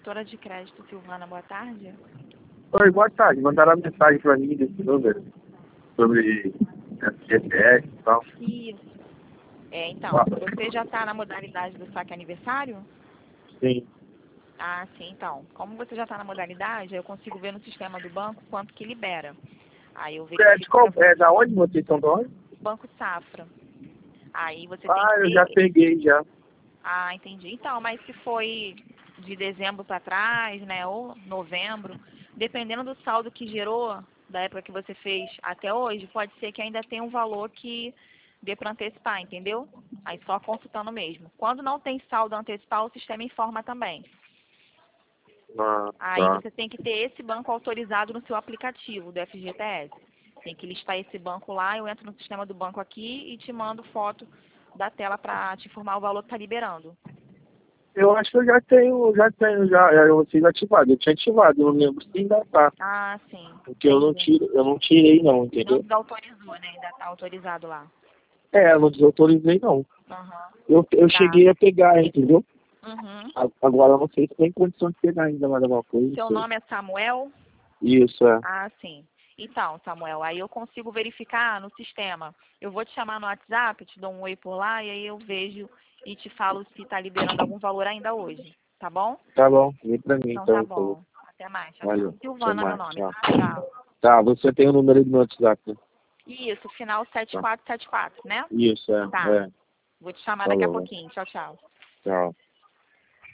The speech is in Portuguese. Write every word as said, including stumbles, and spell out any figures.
Consultora de crédito Silvana, boa tarde. Oi, boa tarde. Mandaram uma mensagem para mim desse número sobre G P S e tal. Isso. É, então, Ah. você já está na modalidade do saque aniversário? Sim. Ah, sim, então. Como você já está na modalidade, eu consigo ver no sistema do banco quanto que libera. Aí eu É, de verifico qual, pra é você. da onde vocês são de onde? Banco Safra. Aí você tem Ah, que eu já ter... peguei já. Ah, entendi. Então, mas se foi de dezembro para trás, né, ou novembro, dependendo do saldo que gerou, da época que você fez até hoje, pode ser que ainda tenha um valor que dê para antecipar, entendeu? Aí só consultando mesmo. Quando não tem saldo a antecipar, o sistema informa também. Ah, Aí tá. você tem que ter esse banco autorizado no seu aplicativo do F G T S. Tem que listar esse banco lá, eu entro no sistema do banco aqui e te mando foto da tela para te informar o valor que está liberando. Eu acho que eu já tenho, já tenho, já, já eu tinha ativado. Eu tinha ativado, eu não lembro se ainda tá. Ah, sim. Porque eu não Entendi. tiro, eu não tirei não, Não entendeu? desautorizou, né? Ainda tá autorizado lá. É, eu não desautorizei não. Aham. Eu, eu Tá. cheguei a pegar, entendeu? Uhum. A- Agora eu não sei se tem condição de pegar ainda mais alguma coisa. não Seu sei. nome é Samuel? Isso, é. Ah, sim. Então, Samuel, aí eu consigo verificar no sistema. Eu vou te chamar no WhatsApp, te dou um oi por lá e aí eu vejo e te falo se tá liberando algum valor ainda hoje. Tá bom? Tá bom, vem pra mim Então então, tá por favor. bom. Até mais. Tchau, tchau. Valeu. Até Silvana, meu mais, nome, tchau. tá? Tchau. Tá, você tem o número aí do meu WhatsApp, né? Isso, final sete Tá. quatro sete quatro, né? Isso, é. Tá. É. Vou te chamar daqui a Falou. pouquinho. Tchau, tchau. Tchau.